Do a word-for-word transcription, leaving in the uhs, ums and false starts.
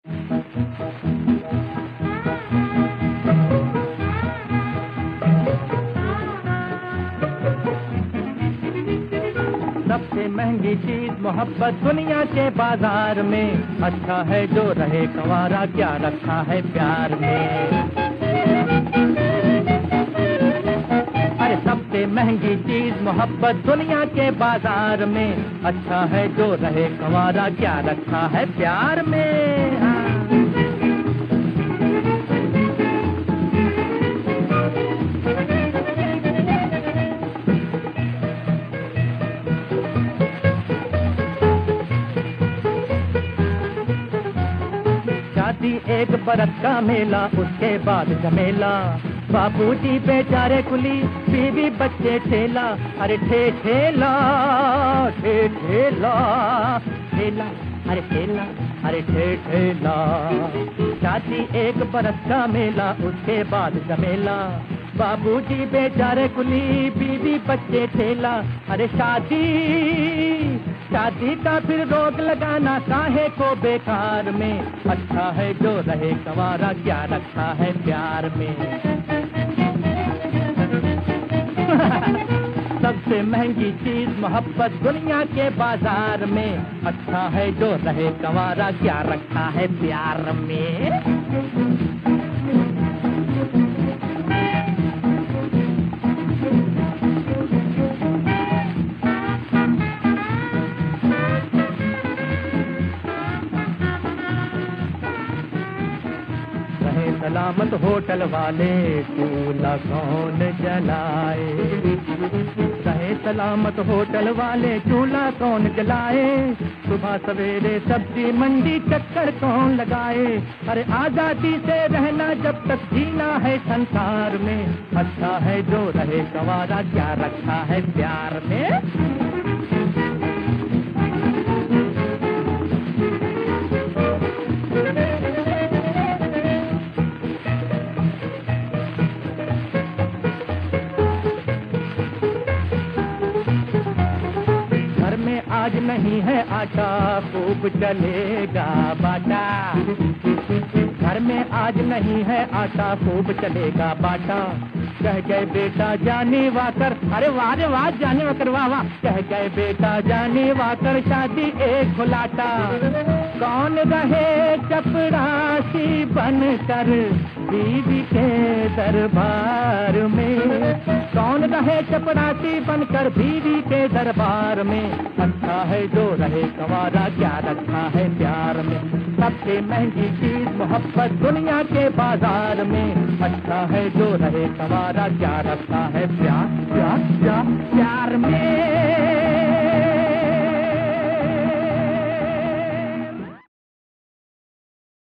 सबसे महंगी चीज मोहब्बत दुनिया के बाजार में, अच्छा है जो रहे कंवारा, क्या रखा है प्यार में। अरे सबसे महंगी चीज मोहब्बत दुनिया के बाजार में, अच्छा है जो रहे कंवारा, क्या रखा है प्यार में। हाँ। शादी एक बरस का मेला, उसके बाद झमेला, बाबूजी बेचारे कुली, बीवी बच्चे ठेला। अरे ठे ठेला ठे ठेला ठेला अरे ठेला अरे ठे ठेला। शादी एक बरस का मेला, उसके बाद झमेला, बाबूजी बेचारे कुली, बीवी बच्चे ठेला। अरे शादी शादी का फिर रोक लगाना काहे को बेकार में, अच्छा है जो रहे कंवारा, क्या रखा है प्यार में। सबसे महंगी चीज मोहब्बत दुनिया के बाजार में, अच्छा है जो रहे कंवारा, क्या रखा है प्यार में। सलामत होटल वाले, चूल्हा कौन जलाए। रहे सलामत होटल वाले, चूल्हा कौन जलाए। सुबह सवेरे सब्जी मंडी चक्कर कौन लगाए। अरे आजादी से रहना जब तक जीना है संसार में, अच्छा है जो रहे कंवारा, क्या रखा है प्यार में। आज नहीं है आटा, खूब चलेगा बाटा। घर में आज नहीं है आटा, खूब चलेगा बाटा। कह गए बेटा जाने वाकर, अरे वाह रे वाह, जाने वाकर वाह वाह। कह गए बेटा जाने वाकर, शादी एक खुलाटा। कौन रहे चपरासी बनकर बीवी के दरबार में, कौन रहे चपरासी बनकर बीवी के दरबार में, अच्छा है जो रहे कंवारा, क्या रखा है प्यार में। सबसे महंगी चीज मोहब्बत दुनिया के बाजार में, अच्छा है जो रहे कंवारा, क्या रखा है प्यार प्यार प्यार प्यार में।